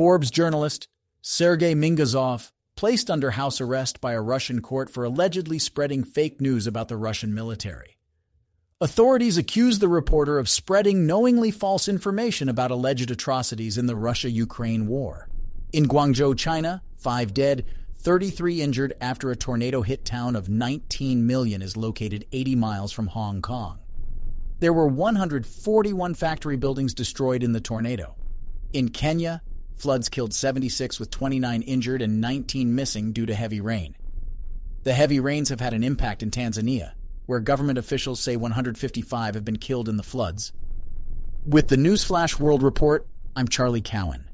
Forbes journalist Sergei Mingazov placed under house arrest by a Russian court for allegedly spreading fake news about the Russian military. Authorities accuse the reporter of spreading knowingly false information about alleged atrocities in the Russia-Ukraine war. In Guangzhou, China, 5 dead, 33 injured after a tornado hit town of 19 million is located 80 miles from Hong Kong. There were 141 factory buildings destroyed in the tornado. In Kenya, floods killed 76 with 29 injured and 19 missing due to heavy rain. The heavy rains have had an impact in Tanzania, where government officials say 155 have been killed in the floods. With the Newsflash World Report, I'm Charlie Cowan.